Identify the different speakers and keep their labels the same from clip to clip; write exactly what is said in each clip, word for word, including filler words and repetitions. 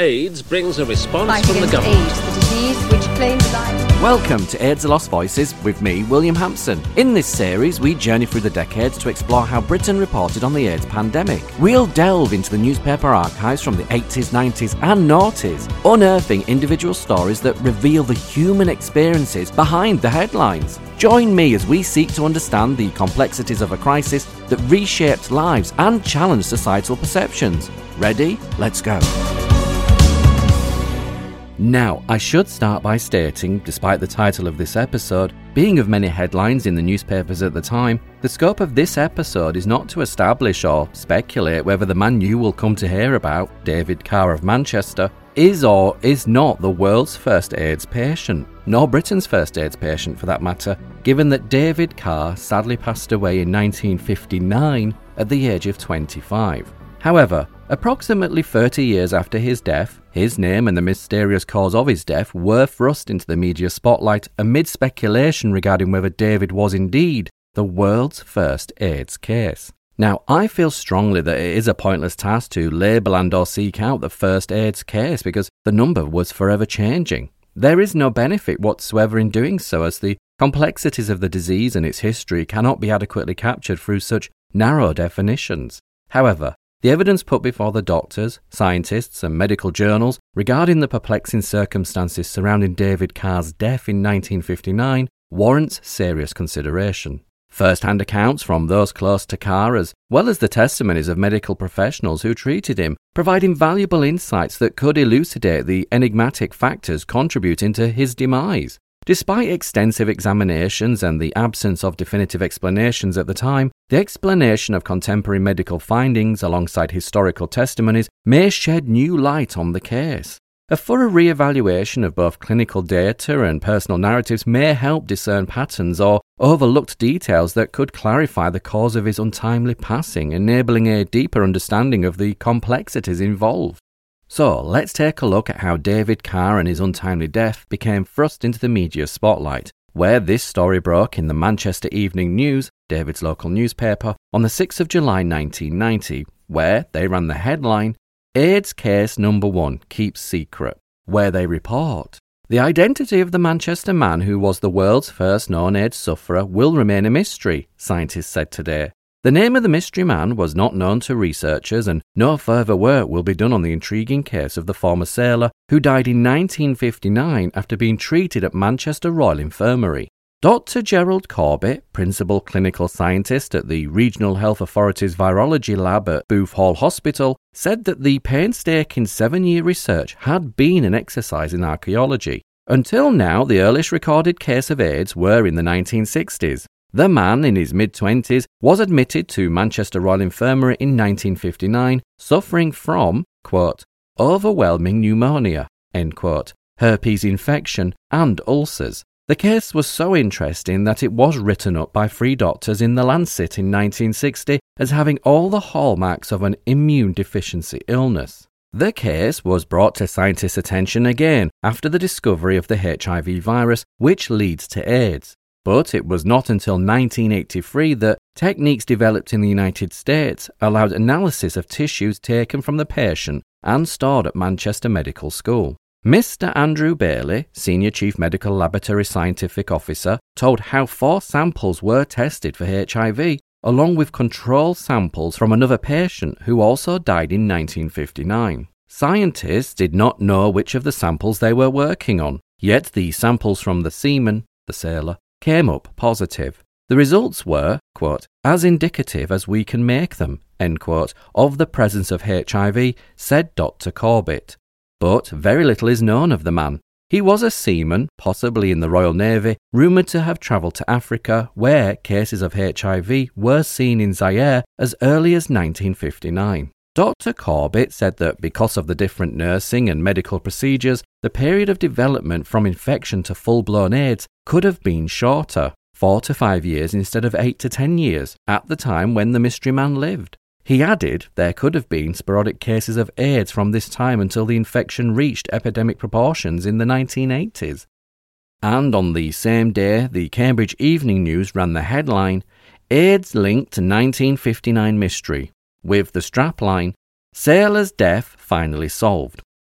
Speaker 1: AIDS brings a response
Speaker 2: Fight
Speaker 1: from the
Speaker 2: against
Speaker 1: government.
Speaker 2: AIDS, the disease which claims life.
Speaker 3: Welcome to AIDS The Lost Voices with me, William Hampson. In this series, we journey through the decades to explore how Britain reported on the AIDS pandemic. We'll delve into the newspaper archives from the eighties, nineties and noughties, unearthing individual stories that reveal the human experiences behind the headlines. Join me as we seek to understand the complexities of a crisis that reshaped lives and challenged societal perceptions. Ready? Let's go. Now, I should start by stating, despite the title of this episode being of many headlines in the newspapers at the time, the scope of this episode is not to establish or speculate whether the man you will come to hear about, David Carr of Manchester, is or is not the world's first AIDS patient, nor Britain's first AIDS patient for that matter, given that David Carr sadly passed away in nineteen fifty-nine at the age of twenty-five. However, approximately thirty years after his death, his name and the mysterious cause of his death were thrust into the media spotlight amid speculation regarding whether David was indeed the world's first AIDS case. Now, I feel strongly that it is a pointless task to label and or seek out the first AIDS case because the number was forever changing. There is no benefit whatsoever in doing so, as the complexities of the disease and its history cannot be adequately captured through such narrow definitions. However, the evidence put before the doctors, scientists and medical journals regarding the perplexing circumstances surrounding David Carr's death in nineteen fifty-nine warrants serious consideration. First-hand accounts from those close to Carr, as well as the testimonies of medical professionals who treated him, provide invaluable insights that could elucidate the enigmatic factors contributing to his demise. Despite extensive examinations and the absence of definitive explanations at the time, the explanation of contemporary medical findings alongside historical testimonies may shed new light on the case. A thorough re-evaluation of both clinical data and personal narratives may help discern patterns or overlooked details that could clarify the cause of his untimely passing, enabling a deeper understanding of the complexities involved. So, let's take a look at how David Carr and his untimely death became thrust into the media spotlight, where this story broke in the Manchester Evening News, David's local newspaper, on the sixth of July nineteen ninety, where they ran the headline, AIDS Case Number One Keeps Secret, where they report, the identity of the Manchester man who was the world's first known AIDS sufferer will remain a mystery, scientists said today. The name of the mystery man was not known to researchers, and no further work will be done on the intriguing case of the former sailor who died in nineteen fifty-nine after being treated at Manchester Royal Infirmary. Doctor Gerald Corbett, principal clinical scientist at the Regional Health Authority's virology lab at Booth Hall Hospital, said that the painstaking seven-year research had been an exercise in archaeology. Until now, the earliest recorded case of AIDS were in the nineteen sixties. The man, in his mid-twenties, was admitted to Manchester Royal Infirmary in nineteen fifty-nine, suffering from, quote, overwhelming pneumonia, end quote, herpes infection and ulcers. The case was so interesting that it was written up by three doctors in The Lancet in nineteen sixty as having all the hallmarks of an immune deficiency illness. The case was brought to scientists' attention again after the discovery of the H I V virus, which leads to AIDS. But it was not until nineteen eighty-three that techniques developed in the United States allowed analysis of tissues taken from the patient and stored at Manchester Medical School. Mister Andrew Bailey, Senior Chief Medical Laboratory Scientific Officer, told how four samples were tested for H I V, along with control samples from another patient who also died in nineteen fifty-nine. Scientists did not know which of the samples they were working on, yet the samples from the seaman, the sailor, came up positive. The results were, quote, as indicative as we can make them, end quote, of the presence of H I V, said Doctor Corbett. But very little is known of the man. He was a seaman, possibly in the Royal Navy, rumoured to have travelled to Africa, where cases of H I V were seen in Zaire as early as nineteen fifty-nine. Doctor Corbett said that because of the different nursing and medical procedures, the period of development from infection to full-blown AIDS could have been shorter, four to five years instead of eight to ten years, at the time when the mystery man lived. He added there could have been sporadic cases of AIDS from this time until the infection reached epidemic proportions in the nineteen eighties. And on the same day, the Cambridge Evening News ran the headline, AIDS linked to nineteen fifty-nine mystery, with the strapline, Sailor's death finally solved.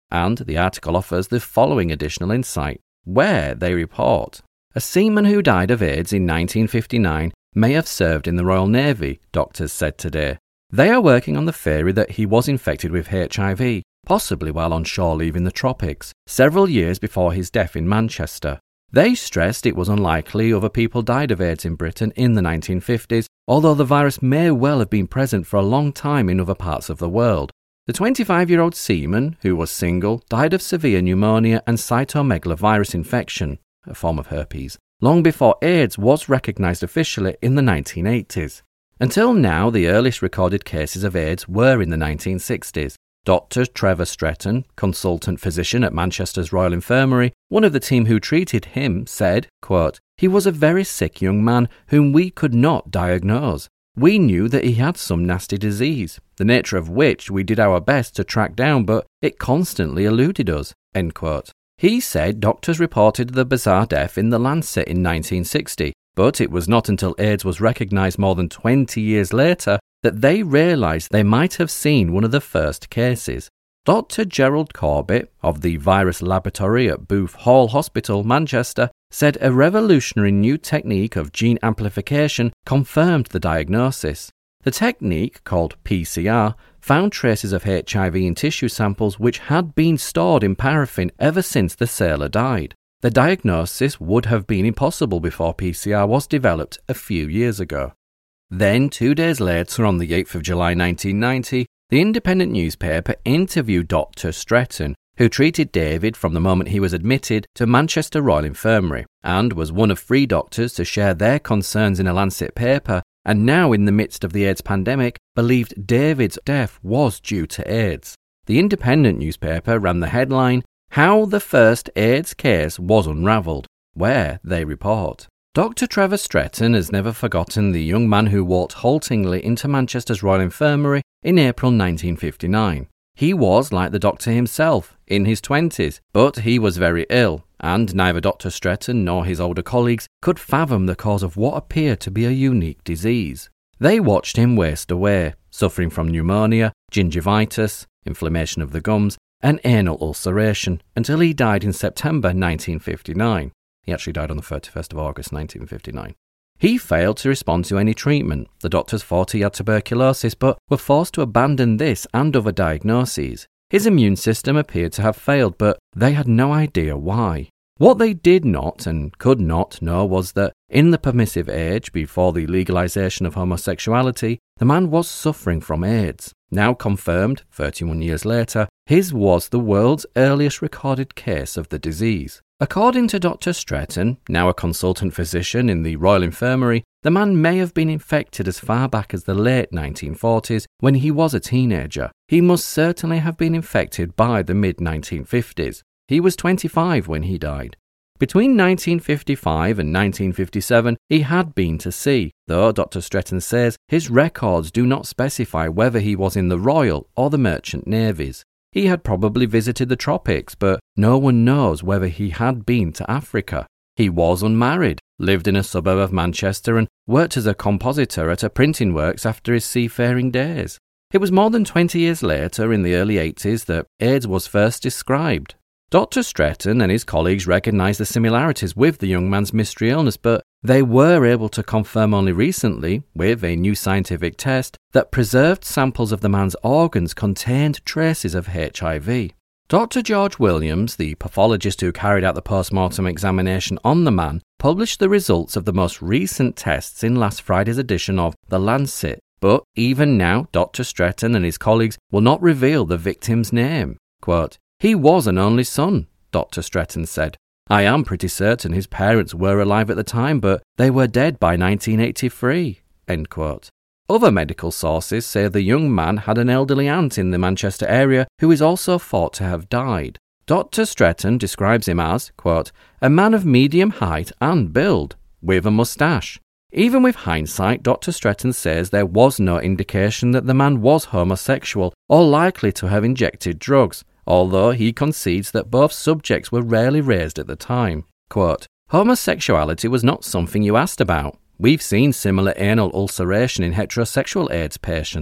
Speaker 3: and the article offers the following additional insight, where they report, a seaman who died of AIDS in nineteen fifty-nine may have served in the Royal Navy, doctors said today. They are working on the theory that he was infected with H I V, possibly while on shore leave in the tropics, several years before his death in Manchester. They stressed it was unlikely other people died of AIDS in Britain in the nineteen fifties, although the virus may well have been present for a long time in other parts of the world. The twenty-five-year-old seaman, who was single, died of severe pneumonia and cytomegalovirus infection, a form of herpes, long before AIDS was recognised officially in the nineteen eighties. Until now, the earliest recorded cases of AIDS were in the nineteen sixties. Doctor Trevor Stretton, consultant physician at Manchester's Royal Infirmary, one of the team who treated him, said, quote, "He was a very sick young man whom we could not diagnose. We knew that he had some nasty disease, the nature of which we did our best to track down, but it constantly eluded us." End quote. He said doctors reported the bizarre death in The Lancet in nineteen sixty, but it was not until AIDS was recognised more than twenty years later that they realised they might have seen one of the first cases. Doctor Gerald Corbett of the Virus Laboratory at Booth Hall Hospital, Manchester, said a revolutionary new technique of gene amplification confirmed the diagnosis. The technique, called P C R, found traces of H I V in tissue samples which had been stored in paraffin ever since the sailor died. The diagnosis would have been impossible before P C R was developed a few years ago. Then, two days later, on the eighth of July nineteen ninety, the Independent newspaper interviewed Doctor Stretton, who treated David from the moment he was admitted to Manchester Royal Infirmary, and was one of three doctors to share their concerns in a Lancet paper, and now in the midst of the AIDS pandemic, believed David's death was due to AIDS. The Independent newspaper ran the headline, "How the First AIDS Case Was Unravelled," where they report, Doctor Trevor Stretton has never forgotten the young man who walked haltingly into Manchester's Royal Infirmary in April nineteen fifty-nine. He was, like the doctor himself, in his twenties, but he was very ill, and neither Doctor Stretton nor his older colleagues could fathom the cause of what appeared to be a unique disease. They watched him waste away, suffering from pneumonia, gingivitis, inflammation of the gums, and anal ulceration, until he died in September nineteen fifty-nine. He actually died on the thirty-first of August nineteen fifty-nine. He failed to respond to any treatment. The doctors thought he had tuberculosis, but were forced to abandon this and other diagnoses. His immune system appeared to have failed, but they had no idea why. What they did not and could not know was that in the permissive age before the legalisation of homosexuality, the man was suffering from AIDS. Now confirmed, thirty-one years later, his was the world's earliest recorded case of the disease. According to Doctor Stretton, now a consultant physician in the Royal Infirmary, the man may have been infected as far back as the late nineteen forties when he was a teenager. He must certainly have been infected by the mid nineteen fifties. He was twenty-five when he died. Between nineteen fifty-five and nineteen fifty-seven, he had been to sea, though Doctor Stretton says his records do not specify whether he was in the Royal or the Merchant Navies. He had probably visited the tropics, but no one knows whether he had been to Africa. He was unmarried, lived in a suburb of Manchester, and worked as a compositor at a printing works after his seafaring days. It was more than twenty years later, in the early eighties, that AIDS was first described. Doctor Stretton and his colleagues recognised the similarities with the young man's mystery illness, but they were able to confirm only recently, with a new scientific test, that preserved samples of the man's organs contained traces of H I V. Doctor George Williams, the pathologist who carried out the post-mortem examination on the man, published the results of the most recent tests in last Friday's edition of The Lancet. But even now, Doctor Stretton and his colleagues will not reveal the victim's name. Quote, "He was an only son," Doctor Stretton said. "I am pretty certain his parents were alive at the time, but they were dead by nineteen eighty-three. End quote. Other medical sources say the young man had an elderly aunt in the Manchester area who is also thought to have died. Doctor Stretton describes him as, quote, "a man of medium height and build, with a moustache." Even with hindsight, Doctor Stretton says there was no indication that the man was homosexual or likely to have injected drugs, although he concedes that both subjects were rarely raised at the time. Quote, "Homosexuality was not something you asked about. We've seen similar anal ulceration in heterosexual AIDS patients.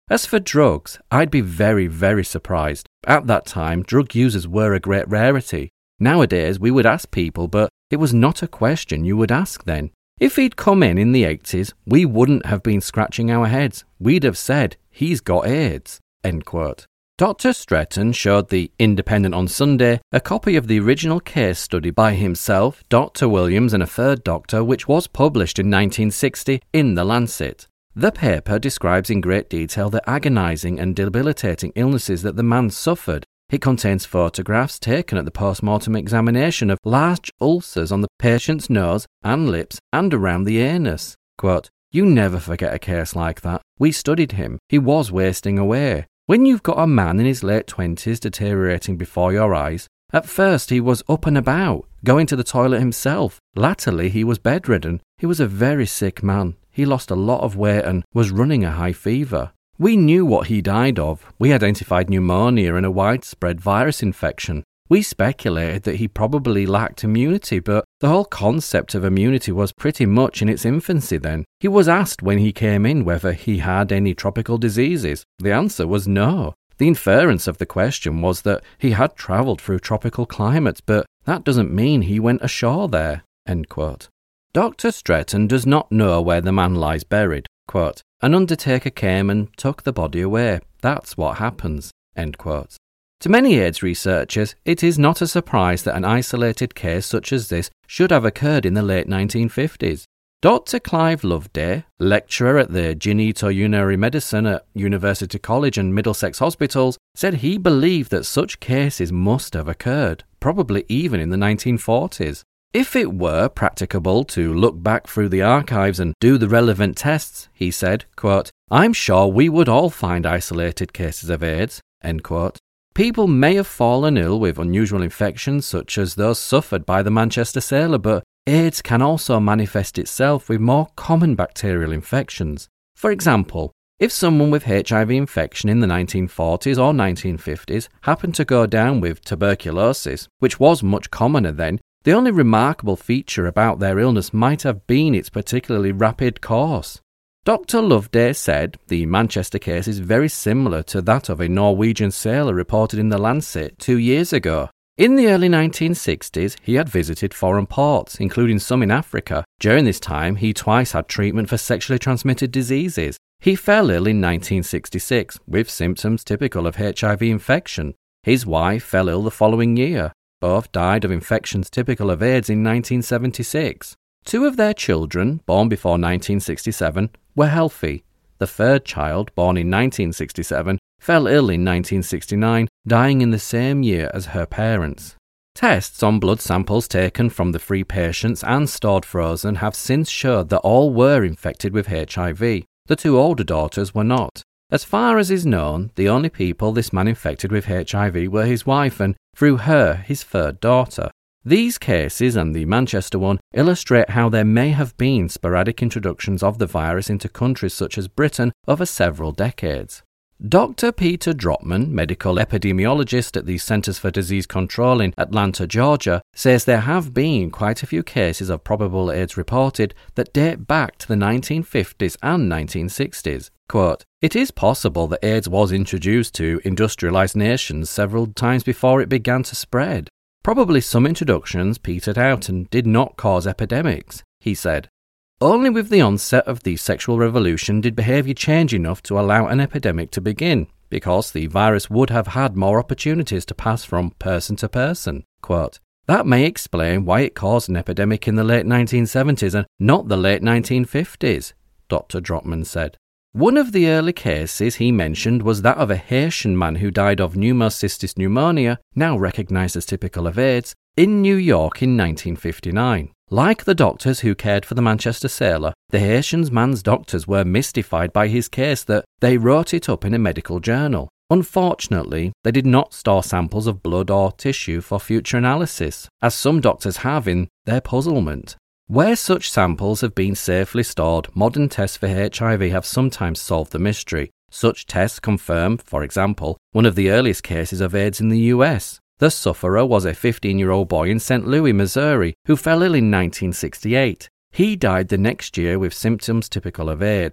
Speaker 3: As for drugs, I'd be very, very surprised. At that time, drug users were a great rarity. Nowadays, we would ask people, but it was not a question you would ask then. If he'd come in in the eighties, we wouldn't have been scratching our heads. We'd have said, he's got AIDS. End quote. Doctor Stretton showed the Independent on Sunday a copy of the original case study by himself, Doctor Williams and a third doctor, which was published in nineteen sixty in The Lancet. The paper describes in great detail the agonising and debilitating illnesses that the man suffered. It contains photographs taken at the post-mortem examination of large ulcers on the patient's nose and lips and around the anus. Quote, "You never forget a case like that. We studied him. He was wasting away. When you've got a man in his late twenties deteriorating before your eyes, at first he was up and about, going to the toilet himself. Latterly he was bedridden. He was a very sick man. He lost a lot of weight and was running a high fever. We knew what he died of. We identified pneumonia and a widespread virus infection. We speculated that he probably lacked immunity, but the whole concept of immunity was pretty much in its infancy then. He was asked when he came in whether he had any tropical diseases. The answer was no. The inference of the question was that he had travelled through tropical climates, but that doesn't mean he went ashore there." End quote. Doctor Stretton does not know where the man lies buried. Quote, "An undertaker came and took the body away. That's what happens." End quote. To many AIDS researchers, it is not a surprise that an isolated case such as this should have occurred in the late nineteen fifties. Doctor Clive Loveday, lecturer at the Genitourinary Medicine at University College and Middlesex Hospitals, said he believed that such cases must have occurred, probably even in the nineteen forties. If it were practicable to look back through the archives and do the relevant tests, he said, quote, "I'm sure we would all find isolated cases of AIDS." End quote. People may have fallen ill with unusual infections such as those suffered by the Manchester sailor, but AIDS can also manifest itself with more common bacterial infections. For example, if someone with H I V infection in the nineteen forties or nineteen fifties happened to go down with tuberculosis, which was much commoner then, the only remarkable feature about their illness might have been its particularly rapid course. Doctor Loveday said the Manchester case is very similar to that of a Norwegian sailor reported in The Lancet two years ago. In the early nineteen sixties, he had visited foreign ports, including some in Africa. During this time, he twice had treatment for sexually transmitted diseases. He fell ill in nineteen sixty-six, with symptoms typical of H I V infection. His wife fell ill the following year. Both died of infections typical of AIDS in nineteen seventy-six. Two of their children, born before nineteen sixty-seven, were healthy. The third child, born in nineteen sixty-seven, fell ill in nineteen sixty-nine, dying in the same year as her parents. Tests on blood samples taken from the three patients and stored frozen have since showed that all were infected with H I V. The two older daughters were not. As far as is known, the only people this man infected with H I V were his wife and, through her, his third daughter. These cases and the Manchester one illustrate how there may have been sporadic introductions of the virus into countries such as Britain over several decades. Doctor Peter Dropman, medical epidemiologist at the Centers for Disease Control in Atlanta, Georgia, says there have been quite a few cases of probable AIDS reported that date back to the nineteen fifties and nineteen sixties. Quote, "It is possible that AIDS was introduced to industrialized nations several times before it began to spread. Probably some introductions petered out and did not cause epidemics," he said. Only with the onset of the sexual revolution did behaviour change enough to allow an epidemic to begin, because the virus would have had more opportunities to pass from person to person. Quote, "That may explain why it caused an epidemic in the late nineteen seventies and not the late nineteen fifties, Doctor Dropman said. One of the early cases he mentioned was that of a Haitian man who died of pneumocystis pneumonia, now recognised as typical of AIDS, in New York in nineteen fifty-nine. Like the doctors who cared for the Manchester sailor, the Haitian man's doctors were mystified by his case that they wrote it up in a medical journal. Unfortunately, they did not store samples of blood or tissue for future analysis, as some doctors have in their puzzlement. Where such samples have been safely stored, modern tests for H I V have sometimes solved the mystery. Such tests confirm, for example, one of the earliest cases of AIDS in the U S. The sufferer was a fifteen-year-old boy in Saint Louis, Missouri, who fell ill in nineteen sixty-eight. He died the next year with symptoms typical of AIDS.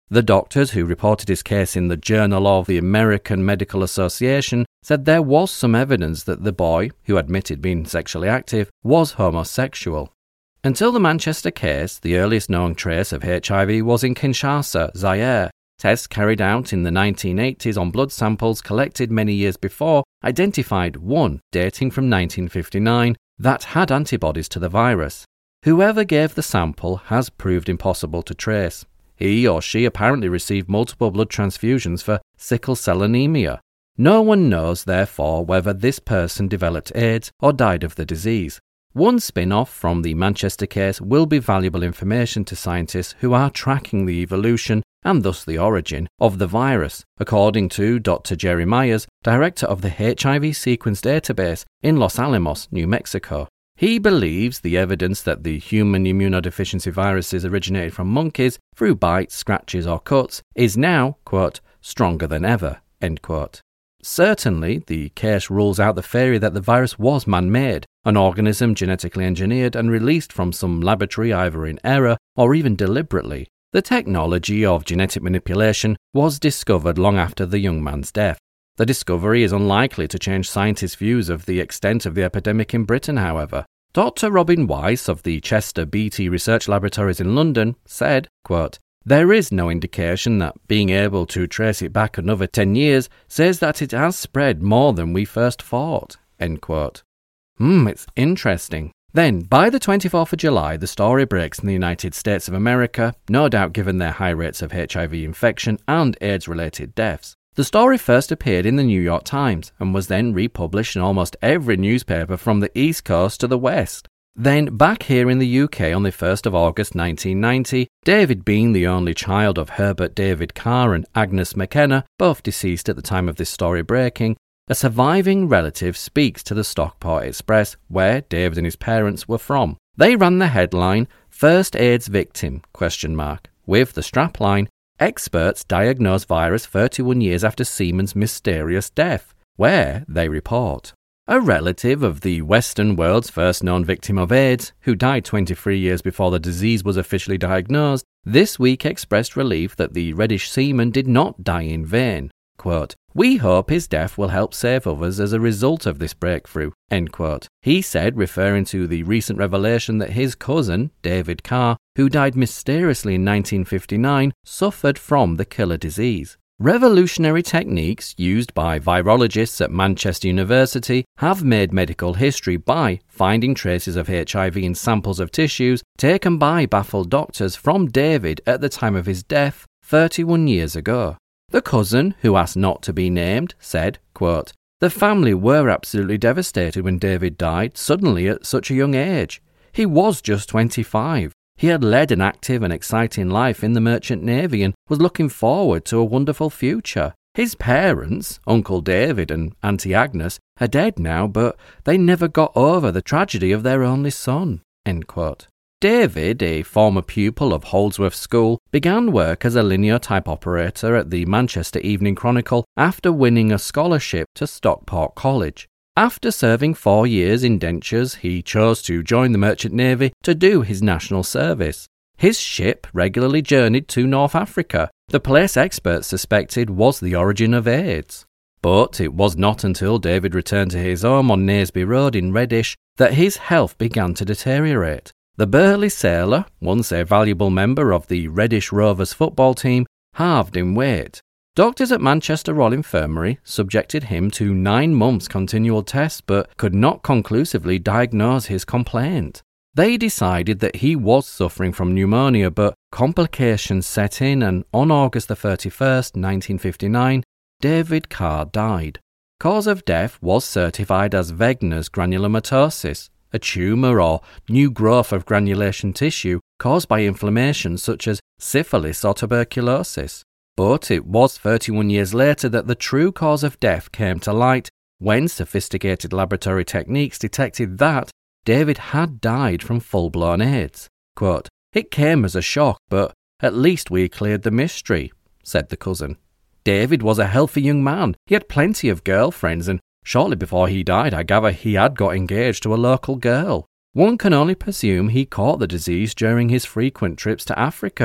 Speaker 3: The doctors who reported his case in the Journal of the American Medical Association said there was some evidence that the boy, who admitted being sexually active, was homosexual. Until the Manchester case, the earliest known trace of H I V was in Kinshasa, Zaire. Tests carried out in the nineteen eighties on blood samples collected many years before identified one, dating from nineteen fifty-nine, that had antibodies to the virus. Whoever gave the sample has proved impossible to trace. He or she apparently received multiple blood transfusions for sickle cell anemia. No one knows, therefore, whether this person developed AIDS or died of the disease. One spin-off from the Manchester case will be valuable information to scientists who are tracking the evolution and thus the origin of the virus, according to Doctor Jerry Myers, director of the H I V sequence database in Los Alamos, New Mexico. He believes the evidence that the human immunodeficiency viruses originated from monkeys through bites, scratches or cuts is now, quote, stronger than ever, end quote. Certainly, the case rules out the theory that the virus was man-made, an organism genetically engineered and released from some laboratory either in error or even deliberately. The technology of genetic manipulation was discovered long after the young man's death. The discovery is unlikely to change scientists' views of the extent of the epidemic in Britain, however. Doctor Robin Weiss of the Chester Beatty Research Laboratories in London said, quote, "There is no indication that being able to trace it back another ten years says that it has spread more than we first thought," end quote. Hmm, it's interesting. Then, by the twenty-fourth of July, the story breaks in the United States of America, no doubt given their high rates of H I V infection and AIDS-related deaths. The story first appeared in the New York Times and was then republished in almost every newspaper from the East Coast to the West. Then, back here in the U K on the first of August nineteen ninety, David being the only child of Herbert David Carr and Agnes McKenna, both deceased at the time of this story breaking, a surviving relative speaks to the Stockport Express, where David and his parents were from. They ran the headline, "First AIDS Victim?" question mark, with the strapline, "Experts diagnose virus thirty-one years after Seaman's mysterious death," where they report. A relative of the Western world's first known victim of AIDS, who died twenty-three years before the disease was officially diagnosed, this week expressed relief that the Reddish seaman did not die in vain. Quote, "We hope his death will help save others as a result of this breakthrough," end quote. He said, referring to the recent revelation that his cousin, David Carr, who died mysteriously in nineteen fifty-nine, suffered from the killer disease. Revolutionary techniques used by virologists at Manchester University have made medical history by finding traces of H I V in samples of tissues taken by baffled doctors from David at the time of his death thirty-one years ago. The cousin, who asked not to be named, said, quote, "The family were absolutely devastated when David died suddenly at such a young age. He was just twenty-five. He had led an active and exciting life in the Merchant Navy and was looking forward to a wonderful future. His parents, Uncle David and Auntie Agnes, are dead now, but they never got over the tragedy of their only son." End quote. David, a former pupil of Holdsworth School, began work as a linear type operator at the Manchester Evening Chronicle after winning a scholarship to Stockport College. After serving four years in dentures, he chose to join the Merchant Navy to do his national service. His ship regularly journeyed to North Africa, the place experts suspected was the origin of AIDS. But it was not until David returned to his home on Naseby Road in Reddish that his health began to deteriorate. The burly sailor, once a valuable member of the Reddish Rovers football team, halved in weight. Doctors at Manchester Royal Infirmary subjected him to nine months continual tests but could not conclusively diagnose his complaint. They decided that he was suffering from pneumonia, but complications set in, and on August the thirty-first, nineteen fifty-nine, David Carr died. Cause of death was certified as Wegener's granulomatosis, a tumour or new growth of granulation tissue caused by inflammation such as syphilis or tuberculosis. But it was thirty-one years later that the true cause of death came to light when sophisticated laboratory techniques detected that David had died from full-blown AIDS. Quote, "It came as a shock, but at least we cleared the mystery," said the cousin. David was a healthy young man. He had plenty of girlfriends, and shortly before he died, I gather he had got engaged to a local girl. One can only presume he caught the disease during his frequent trips to Africa, and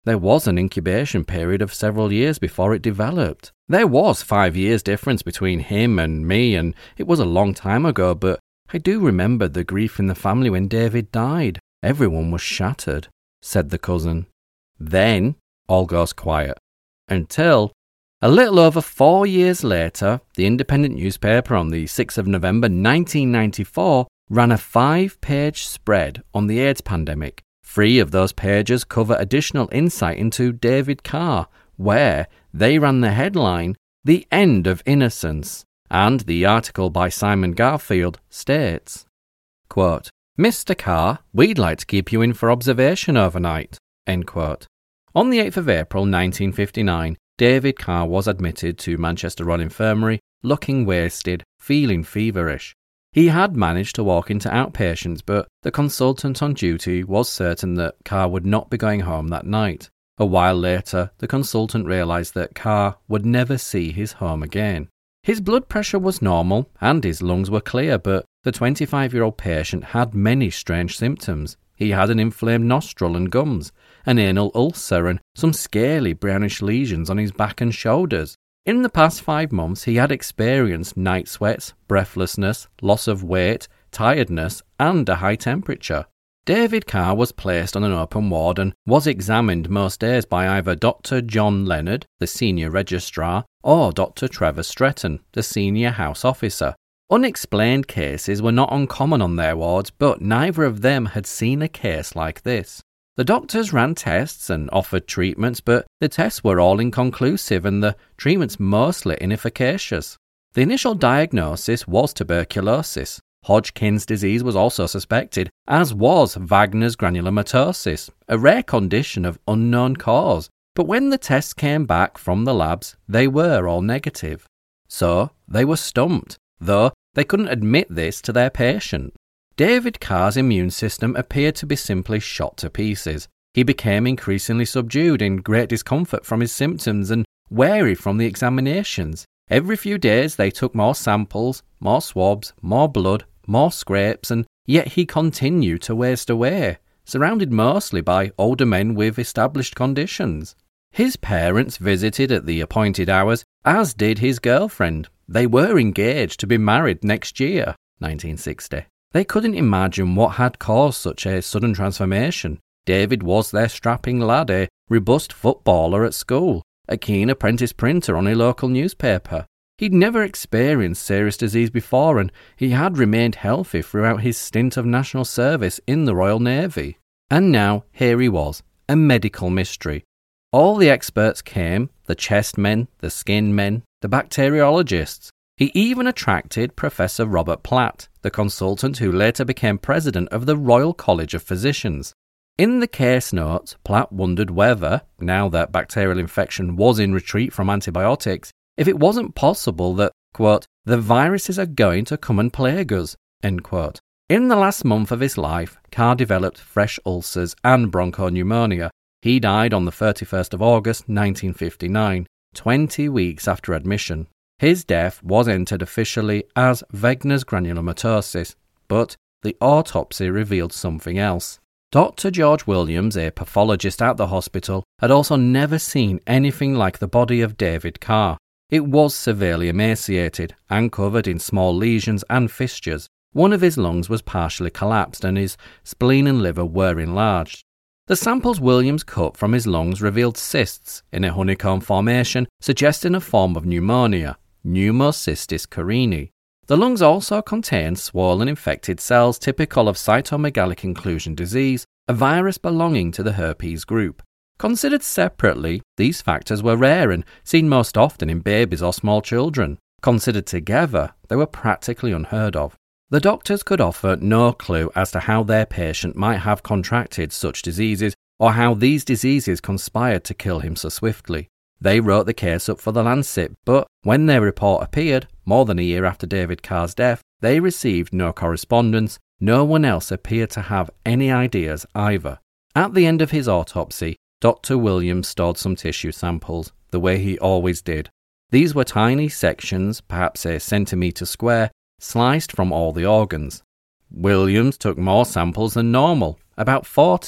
Speaker 3: There was an incubation period of several years before it developed. There was five years difference between him and me, and it was a long time ago, but I do remember the grief in the family when David died. Everyone was shattered, said the cousin. Then all goes quiet. Until, a little over four years later, the Independent newspaper on the sixth of November nineteen ninety-four ran a five-page spread on the AIDS pandemic. Three of those pages cover additional insight into David Carr, where they ran the headline, "The End of Innocence," and the article by Simon Garfield states, quote, "Mister Carr, we'd like to keep you in for observation overnight," end quote. On the eighth of April nineteen fifty-nine, David Carr was admitted to Manchester Royal Infirmary, looking wasted, feeling feverish. He had managed to walk into outpatients, but the consultant on duty was certain that Carr would not be going home that night. A while later, the consultant realised that Carr would never see his home again. His blood pressure was normal and his lungs were clear, but the twenty-five-year-old patient had many strange symptoms. He had an inflamed nostril and gums, an anal ulcer and some scaly brownish lesions on his back and shoulders. In the past five months, he had experienced night sweats, breathlessness, loss of weight, tiredness, and a high temperature. David Carr was placed on an open ward and was examined most days by either Doctor John Leonard, the senior registrar, or Doctor Trevor Stretton, the senior house officer. Unexplained cases were not uncommon on their wards, but neither of them had seen a case like this. The doctors ran tests and offered treatments, but the tests were all inconclusive and the treatments mostly inefficacious. The initial diagnosis was tuberculosis. Hodgkin's disease was also suspected, as was Wagner's granulomatosis, a rare condition of unknown cause. But when the tests came back from the labs, they were all negative. So they were stumped, though they couldn't admit this to their patient. David Carr's immune system appeared to be simply shot to pieces. He became increasingly subdued, in great discomfort from his symptoms and wary from the examinations. Every few days they took more samples, more swabs, more blood, more scrapes, and yet he continued to waste away, surrounded mostly by older men with established conditions. His parents visited at the appointed hours, as did his girlfriend. They were engaged to be married next year, nineteen sixty. They couldn't imagine what had caused such a sudden transformation. David was their strapping lad, a robust footballer at school, a keen apprentice printer on a local newspaper. He'd never experienced serious disease before, and he had remained healthy throughout his stint of national service in the Royal Navy. And now, here he was, a medical mystery. All the experts came, the chest men, the skin men, the bacteriologists. He even attracted Professor Robert Platt, the consultant who later became president of the Royal College of Physicians. In the case notes, Platt wondered whether, now that bacterial infection was in retreat from antibiotics, if it wasn't possible that, quote, the viruses are going to come and plague us, end quote. In the last month of his life, Carr developed fresh ulcers and bronchopneumonia. He died on the thirty-first of August nineteen fifty-nine, twenty weeks after admission. His death was entered officially as Wagner's granulomatosis, but the autopsy revealed something else. Doctor George Williams, a pathologist at the hospital, had also never seen anything like the body of David Carr. It was severely emaciated and covered in small lesions and fissures. One of his lungs was partially collapsed and his spleen and liver were enlarged. The samples Williams cut from his lungs revealed cysts in a honeycomb formation, suggesting a form of pneumonia, Pneumocystis carinii. The lungs also contained swollen infected cells typical of cytomegalic inclusion disease, a virus belonging to the herpes group. Considered separately, these factors were rare and seen most often in babies or small children. Considered together, they were practically unheard of. The doctors could offer no clue as to how their patient might have contracted such diseases or how these diseases conspired to kill him so swiftly. They wrote the case up for the Lancet, but when their report appeared, more than a year after David Carr's death, they received no correspondence. No one else appeared to have any ideas either. At the end of his autopsy, Doctor Williams stored some tissue samples, the way he always did. These were tiny sections, perhaps a centimetre square, sliced from all the organs. Williams took more samples than normal, about forty,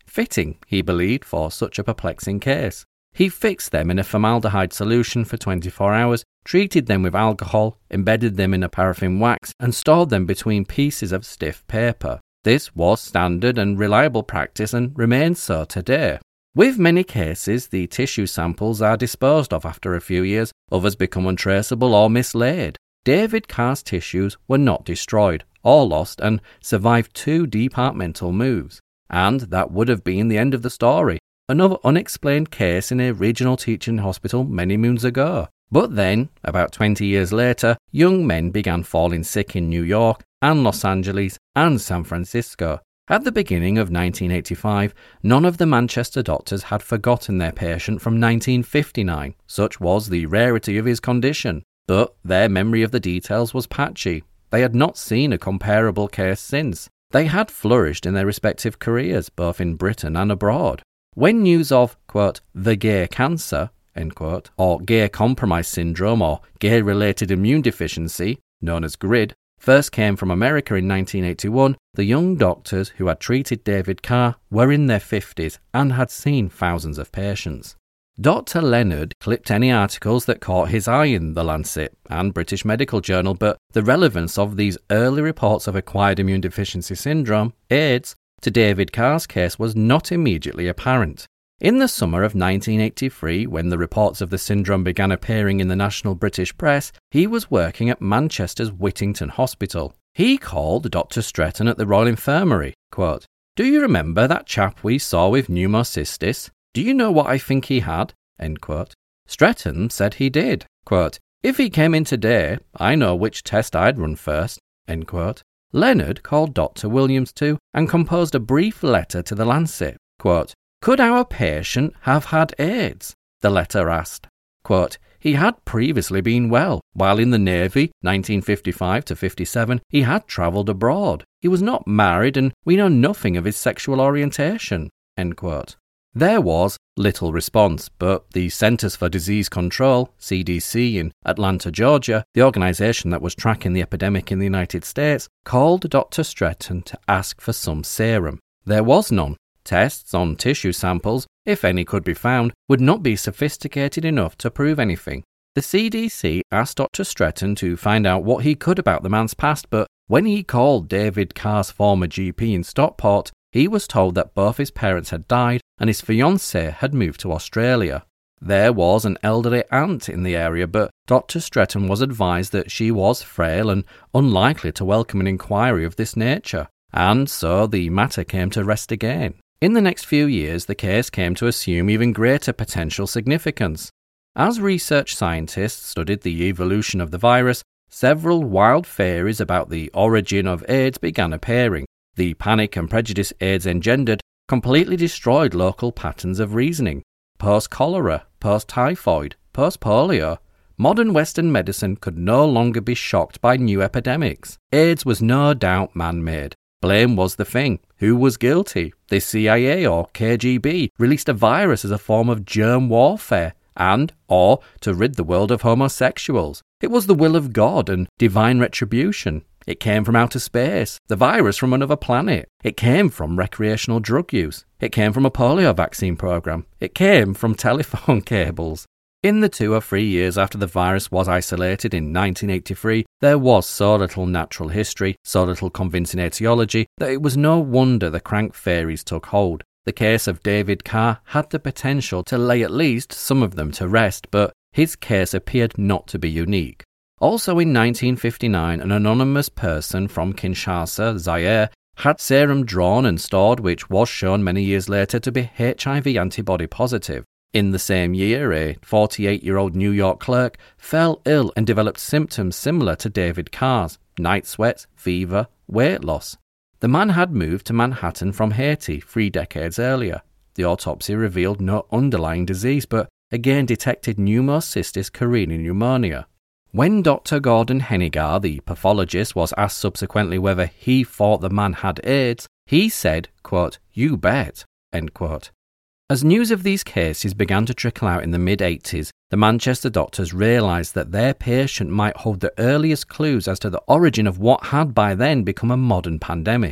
Speaker 3: fitting, he believed, for such a perplexing case. He fixed them in a formaldehyde solution for twenty-four hours, treated them with alcohol, embedded them in a paraffin wax, and stored them between pieces of stiff paper. This was standard and reliable practice and remains so today. With many cases, the tissue samples are disposed of after a few years, others become untraceable or mislaid. David Carr's tissues were not destroyed or lost and survived two departmental moves. And that would have been the end of the story. Another unexplained case in a regional teaching hospital many moons ago. But then, about twenty years later, young men began falling sick in New York and Los Angeles and San Francisco. At the beginning of nineteen eighty-five, none of the Manchester doctors had forgotten their patient from nineteen fifty-nine. Such was the rarity of his condition. But their memory of the details was patchy. They had not seen a comparable case since. They had flourished in their respective careers, both in Britain and abroad. When news of, quote, the gay cancer, end quote, or gay compromise syndrome or gay-related immune deficiency, known as GRID, first came from America in nineteen eighty-one, the young doctors who had treated David Carr were in their fifties and had seen thousands of patients. Doctor Leonard clipped any articles that caught his eye in The Lancet and British Medical Journal, but the relevance of these early reports of acquired immune deficiency syndrome, AIDS, to David Carr's case was not immediately apparent. In the summer of nineteen eighty-three, when the reports of the syndrome began appearing in the national British press, he was working at Manchester's Whittington Hospital. He called Doctor Stretton at the Royal Infirmary, quote, "Do you remember that chap we saw with pneumocystis? Do you know what I think he had?" End quote. Stretton said he did. Quote, "If he came in today, I know which test I'd run first." End quote. Leonard called Doctor Williams too and composed a brief letter to the Lancet. Quote, "Could our patient have had AIDS?" The letter asked. Quote, "He had previously been well. While in the Navy, nineteen fifty-five to fifty-seven, he had travelled abroad. He was not married and we know nothing of his sexual orientation." End quote. There was little response, but the Centers for Disease Control, C D C, in Atlanta, Georgia, the organisation that was tracking the epidemic in the United States, called Doctor Stretton to ask for some serum. There was none. Tests on tissue samples, if any could be found, would not be sophisticated enough to prove anything. The C D C asked Doctor Stretton to find out what he could about the man's past, but when he called David Carr's former G P in Stockport, he was told that both his parents had died and his fiancée had moved to Australia. There was an elderly aunt in the area, but Doctor Stretton was advised that she was frail and unlikely to welcome an inquiry of this nature, and so the matter came to rest again. In the next few years, the case came to assume even greater potential significance. As research scientists studied the evolution of the virus, several wild theories about the origin of AIDS began appearing. The panic and prejudice AIDS engendered completely destroyed local patterns of reasoning. Post-cholera, post-typhoid, post-polio, modern Western medicine could no longer be shocked by new epidemics. AIDS was no doubt man-made. Blame was the thing. Who was guilty? The C I A or K G B released a virus as a form of germ warfare and, or, to rid the world of homosexuals. It was the will of God and divine retribution. It came from outer space, the virus from another planet. It came from recreational drug use. It came from a polio vaccine program. It came from telephone cables. In the two or three years after the virus was isolated in nineteen eighty-three, there was so little natural history, so little convincing etiology, that it was no wonder the crank theories took hold. The case of David Carr had the potential to lay at least some of them to rest, but his case appeared not to be unique. Also in nineteen fifty-nine, an anonymous person from Kinshasa, Zaire, had serum drawn and stored which was shown many years later to be H I V antibody positive. In the same year, a forty-eight-year-old New York clerk fell ill and developed symptoms similar to David Carr's: night sweats, fever, weight loss. The man had moved to Manhattan from Haiti three decades earlier. The autopsy revealed no underlying disease, but again detected pneumocystis carinii pneumonia. When Doctor Gordon Hennigar, the pathologist, was asked subsequently whether he thought the man had AIDS, he said, quote, "You bet," end quote. As news of these cases began to trickle out in the mid-eighties, the Manchester doctors realised that their patient might hold the earliest clues as to the origin of what had by then become a modern pandemic.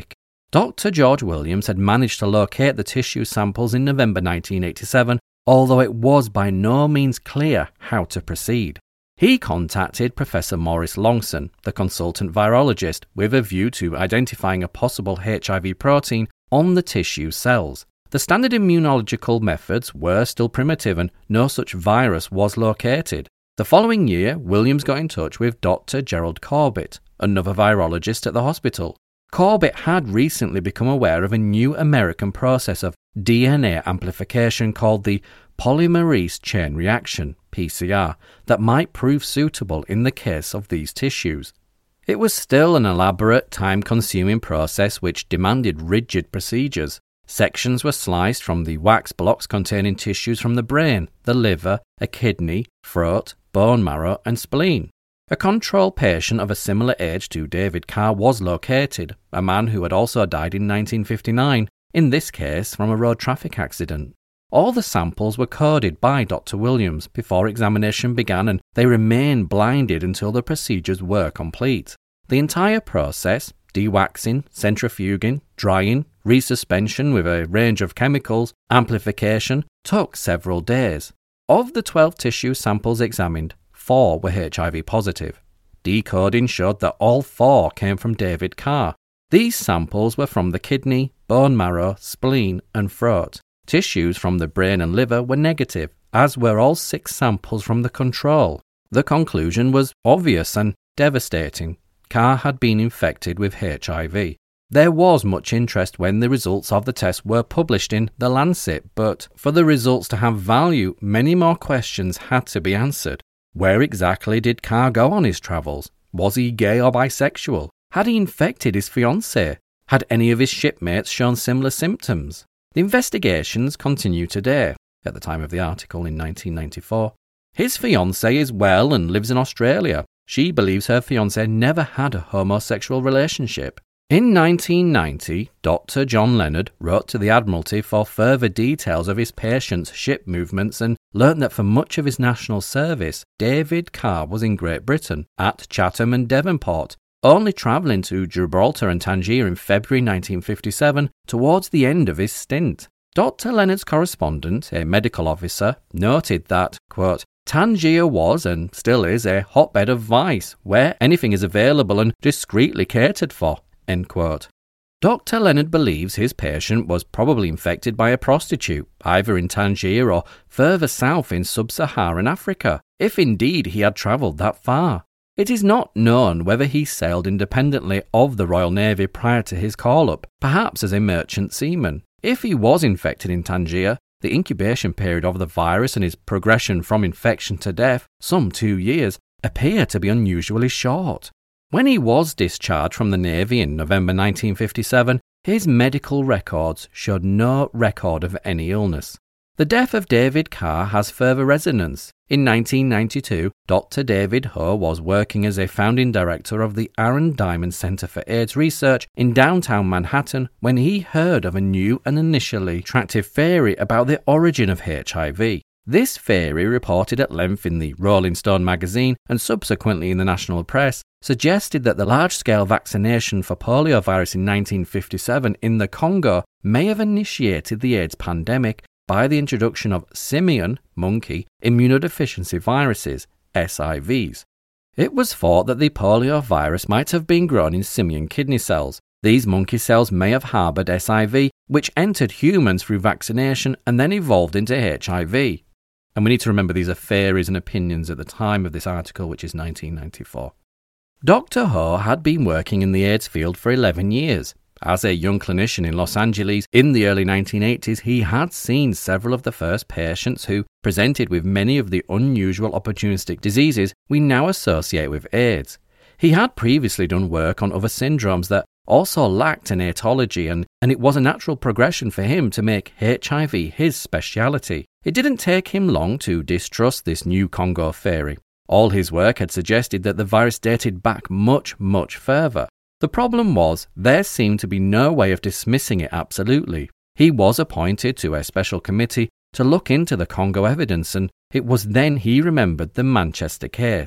Speaker 3: Doctor George Williams had managed to locate the tissue samples in November nineteen eighty-seven, although it was by no means clear how to proceed. He contacted Professor Maurice Longson, the consultant virologist, with a view to identifying a possible H I V protein on the tissue cells. The standard immunological methods were still primitive and no such virus was located. The following year, Williams got in touch with Doctor Gerald Corbett, another virologist at the hospital. Corbett had recently become aware of a new American process of D N A amplification called the polymerase chain reaction, P C R, that might prove suitable in the case of these tissues. It was still an elaborate, time-consuming process which demanded rigid procedures. Sections were sliced from the wax blocks containing tissues from the brain, the liver, a kidney, throat, bone marrow, and spleen. A control patient of a similar age to David Carr was located, a man who had also died in nineteen fifty-nine, in this case from a road traffic accident. All the samples were coded by Doctor Williams before examination began, and they remained blinded until the procedures were complete. The entire process, dewaxing, centrifuging, drying, resuspension with a range of chemicals, amplification, took several days. Of the twelve tissue samples examined, four were H I V positive. Decoding showed that all four came from David Carr. These samples were from the kidney, bone marrow, spleen, and throat. Tissues from the brain and liver were negative, as were all six samples from the control. The conclusion was obvious and devastating. Carr had been infected with H I V. There was much interest when the results of the test were published in The Lancet, but for the results to have value, many more questions had to be answered. Where exactly did Carr go on his travels? Was he gay or bisexual? Had he infected his fiancée? Had any of his shipmates shown similar symptoms? The investigations continue today, at the time of the article in nineteen ninety-four. His fiancée is well and lives in Australia. She believes her fiancé never had a homosexual relationship. In nineteen ninety, Doctor John Leonard wrote to the Admiralty for further details of his patient's ship movements and learnt that for much of his national service, David Carr was in Great Britain, at Chatham and Devonport, only travelling to Gibraltar and Tangier in February nineteen fifty-seven towards the end of his stint. Doctor Leonard's correspondent, a medical officer, noted that, quote, Tangier was and still is a hotbed of vice, where anything is available and discreetly catered for. End quote. Doctor Leonard believes his patient was probably infected by a prostitute, either in Tangier or further south in sub-Saharan Africa, if indeed he had travelled that far. It is not known whether he sailed independently of the Royal Navy prior to his call-up, perhaps as a merchant seaman. If he was infected in Tangier, the incubation period of the virus and his progression from infection to death, some two years, appear to be unusually short. When he was discharged from the Navy in November nineteen fifty-seven, his medical records showed no record of any illness. The death of David Carr has further resonance. In nineteen ninety-two, Doctor David Ho was working as a founding director of the Aaron Diamond Center for AIDS Research in downtown Manhattan when he heard of a new and initially attractive theory about the origin of H I V. This theory, reported at length in the Rolling Stone magazine and subsequently in the national press, suggested that the large-scale vaccination for poliovirus in nineteen fifty-seven in the Congo may have initiated the AIDS pandemic by the introduction of simian, monkey, immunodeficiency viruses, S I Vs. It was thought that the poliovirus might have been grown in simian kidney cells. These monkey cells may have harboured S I V, which entered humans through vaccination and then evolved into H I V. And we need to remember these are theories and opinions at the time of this article, which is nineteen ninety-four. Doctor Ho had been working in the AIDS field for eleven years. As a young clinician in Los Angeles in the early nineteen eighties, he had seen several of the first patients who presented with many of the unusual opportunistic diseases we now associate with AIDS. He had previously done work on other syndromes that also lacked an etiology, and, and it was a natural progression for him to make H I V his speciality. It didn't take him long to distrust this new Congo theory. All his work had suggested that the virus dated back much, much further. The problem was, there seemed to be no way of dismissing it absolutely. He was appointed to a special committee to look into the Congo evidence, and it was then he remembered the Manchester case.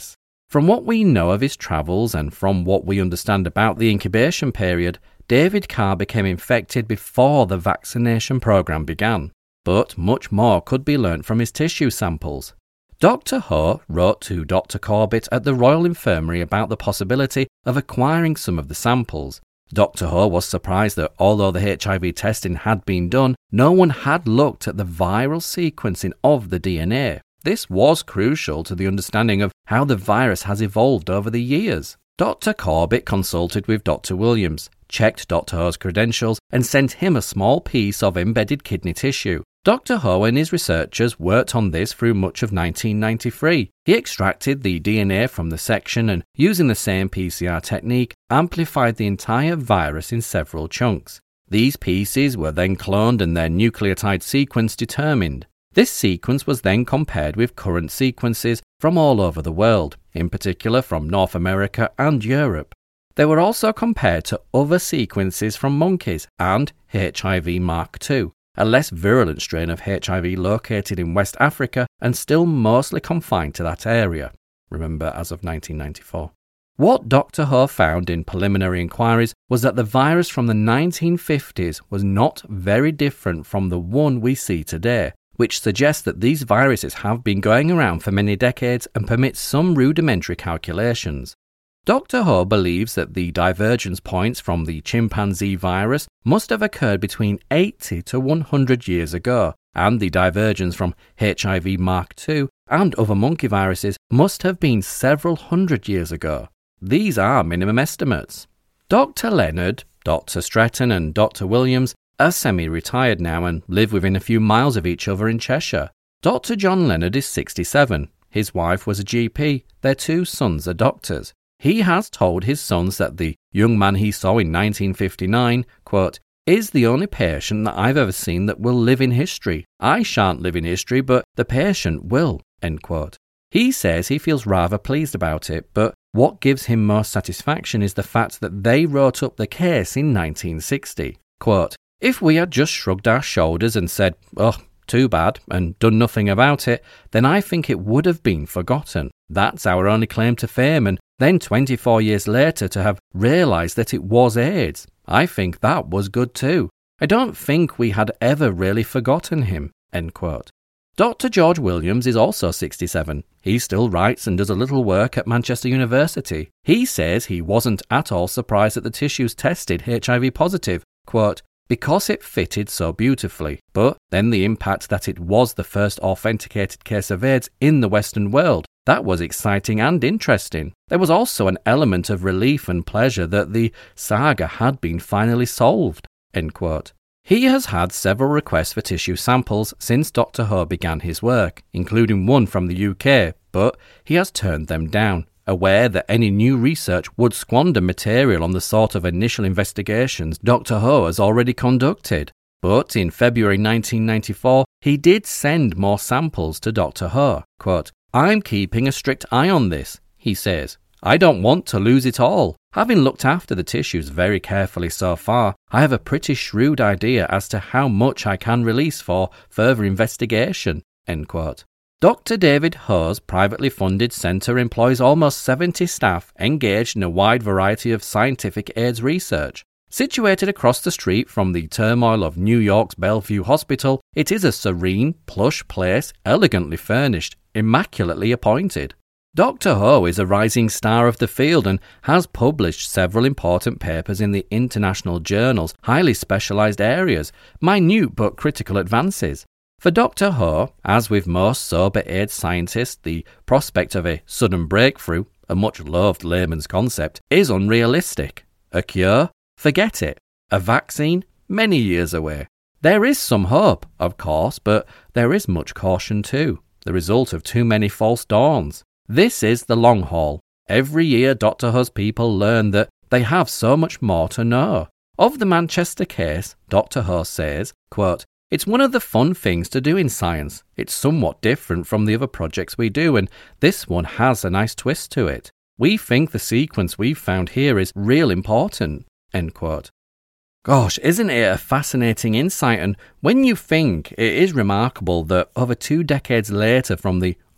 Speaker 3: From what we know of his travels and from what we understand about the incubation period, David Carr became infected before the vaccination program began. But much more could be learnt from his tissue samples. Doctor Ho wrote to Doctor Corbett at the Royal Infirmary about the possibility of acquiring some of the samples. Doctor Ho was surprised that although the H I V testing had been done, no one had looked at the viral sequencing of the D N A. This was crucial to the understanding of how the virus has evolved over the years. Doctor Corbett consulted with Doctor Williams, checked Doctor Ho's credentials, and sent him a small piece of embedded kidney tissue. Doctor Ho and his researchers worked on this through much of nineteen ninety-three. He extracted the D N A from the section and, using the same P C R technique, amplified the entire virus in several chunks. These pieces were then cloned and their nucleotide sequence determined. This sequence was then compared with current sequences from all over the world, in particular from North America and Europe. They were also compared to other sequences from monkeys and H I V Mark two. A less virulent strain of H I V located in West Africa and still mostly confined to that area. Remember, as of nineteen ninety-four. What Doctor Ho found in preliminary inquiries was that the virus from the nineteen fifties was not very different from the one we see today, which suggests that these viruses have been going around for many decades and permits some rudimentary calculations. Doctor Ho believes that the divergence points from the chimpanzee virus must have occurred between eighty to one hundred years ago, and the divergence from H I V Mark two and other monkey viruses must have been several hundred years ago. These are minimum estimates. Doctor Leonard, Doctor Stretton and Doctor Williams are semi-retired now and live within a few miles of each other in Cheshire. Doctor John Leonard is sixty-seven. His wife was a G P. Their two sons are doctors. He has told his sons that the young man he saw in nineteen fifty-nine, quote, is the only patient that I've ever seen that will live in history. I shan't live in history, but the patient will, end quote. He says he feels rather pleased about it, but what gives him most satisfaction is the fact that they wrote up the case in nineteen sixty. Quote, if we had just shrugged our shoulders and said, oh, too bad, and done nothing about it, then I think it would have been forgotten. That's our only claim to fame, and then twenty-four years later to have realised that it was AIDS. I think that was good too. I don't think we had ever really forgotten him, end quote. Doctor George Williams is also sixty-seven. He still writes and does a little work at Manchester University. He says he wasn't at all surprised that the tissues tested H I V positive, quote, because it fitted so beautifully, but then the impact that it was the first authenticated case of AIDS in the Western world. That was exciting and interesting. There was also an element of relief and pleasure that the saga had been finally solved, end quote. He has had several requests for tissue samples since Doctor Ho began his work, including one from the U K, but he has turned them down, aware that any new research would squander material on the sort of initial investigations Doctor Ho has already conducted. But in February nineteen ninety-four, he did send more samples to Doctor Ho. Quote, I'm keeping a strict eye on this, he says. I don't want to lose it all. Having looked after the tissues very carefully so far, I have a pretty shrewd idea as to how much I can release for further investigation, end quote. Doctor David Ho's privately funded centre employs almost seventy staff engaged in a wide variety of scientific AIDS research. Situated across the street from the turmoil of New York's Bellevue Hospital, it is a serene, plush place, elegantly furnished, immaculately appointed. Doctor Ho is a rising star of the field and has published several important papers in the international journals, highly specialised areas, minute but critical advances. For Doctor Ho, as with most sober AIDS scientists, the prospect of a sudden breakthrough, a much-loathed layman's concept, is unrealistic. A cure? Forget it. A vaccine? Many years away. There is some hope, of course, but there is much caution too, the result of too many false dawns. This is the long haul. Every year Doctor Ho's people learn that they have so much more to know. Of the Manchester case, Doctor Ho says, quote, it's one of the fun things to do in science. It's somewhat different from the other projects we do, and this one has a nice twist to it. We think the sequence we've found here is real important, end quote. Gosh, isn't it a fascinating insight? And when you think, it is remarkable that over two decades later from the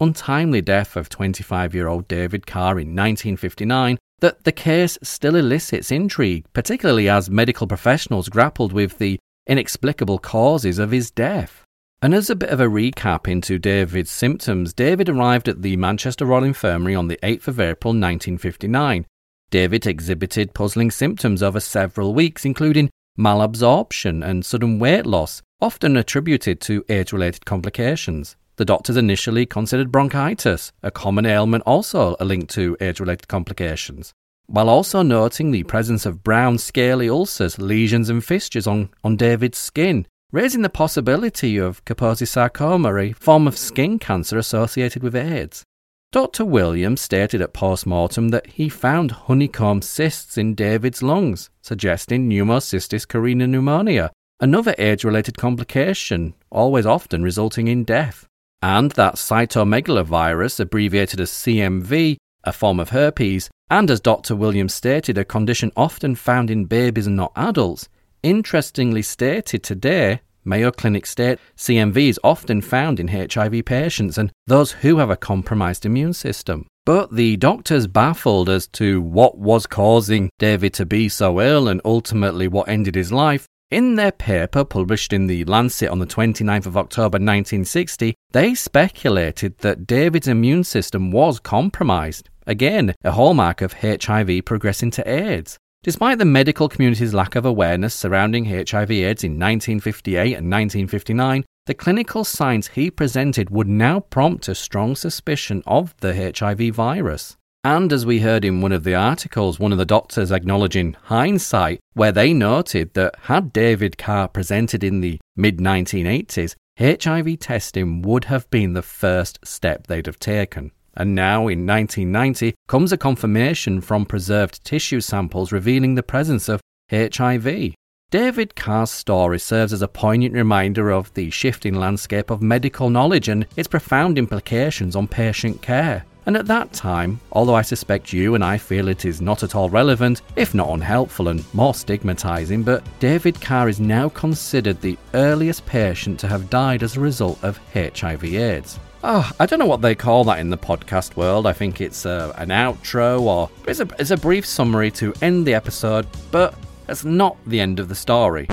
Speaker 3: untimely death of twenty-five-year-old David Carr in nineteen fifty-nine that the case still elicits intrigue, particularly as medical professionals grappled with the inexplicable causes of his death. And as a bit of a recap into David's symptoms, David arrived at the Manchester Royal Infirmary on the eighth of April nineteen fifty-nine. David exhibited puzzling symptoms over several weeks, including malabsorption and sudden weight loss, often attributed to age-related complications. The doctors initially considered bronchitis, a common ailment also linked to age-related complications, while also noting the presence of brown scaly ulcers, lesions and fistures on, on David's skin, raising the possibility of Kaposi sarcoma, a form of skin cancer associated with AIDS. Doctor Williams stated at post-mortem that he found honeycomb cysts in David's lungs, suggesting pneumocystis carinii pneumonia, another age-related complication, always often resulting in death, and that cytomegalovirus, abbreviated as C M V, a form of herpes, and as Doctor Williams stated, a condition often found in babies and not adults, interestingly stated today, Mayo Clinic state C M V is often found in H I V patients and those who have a compromised immune system. But the doctors baffled as to what was causing David to be so ill and ultimately what ended his life. In their paper published in the Lancet on the twenty-ninth of October nineteen sixty, they speculated that David's immune system was compromised. Again, a hallmark of H I V progressing to AIDS. Despite the medical community's lack of awareness surrounding H I V AIDS in nineteen fifty-eight and nineteen fifty-nine, the clinical signs he presented would now prompt a strong suspicion of the H I V virus. And as we heard in one of the articles, one of the doctors acknowledging hindsight, where they noted that had David Carr presented in the mid nineteen eighties, H I V testing would have been the first step they'd have taken. And now, in nineteen ninety, comes a confirmation from preserved tissue samples revealing the presence of H I V. David Carr's story serves as a poignant reminder of the shifting landscape of medical knowledge and its profound implications on patient care. And at that time, although I suspect you and I feel it is not at all relevant, if not unhelpful and more stigmatising, but David Carr is now considered the earliest patient to have died as a result of H I V AIDS. Oh, I don't know what they call that in the podcast world. I think it's a, an outro or it's a, it's a brief summary to end the episode, but it's not the end of the story.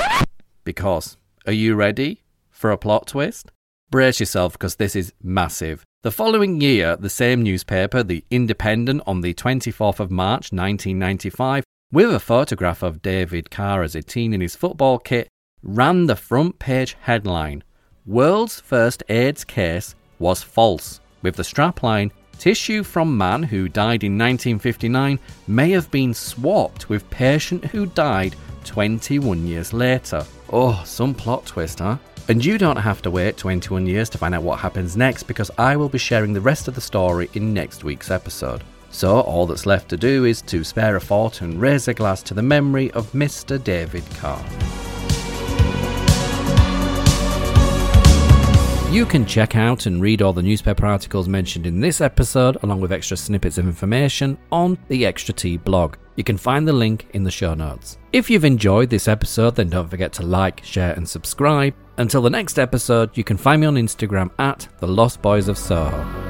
Speaker 3: Because, are you ready for a plot twist? Brace yourself because this is massive. The following year, the same newspaper, The Independent, on the twenty-fourth of March nineteen ninety-five, with a photograph of David Carr as a teen in his football kit, ran the front page headline, "World's First AIDS Case Was False," with the strapline, "Tissue from man who died in nineteen fifty-nine may have been swapped with patient who died twenty-one years later." Oh, some plot twist, huh? And you don't have to wait twenty-one years to find out what happens next, because I will be sharing the rest of the story in next week's episode. So all that's left to do is to spare a thought and raise a glass to the memory of Mister David Carr. You can check out and read all the newspaper articles mentioned in this episode, along with extra snippets of information, on the Extra Tea blog. You can find the link in the show notes. If you've enjoyed this episode, then don't forget to like, share and subscribe. Until the next episode, you can find me on Instagram at The Lost Boys of Soho.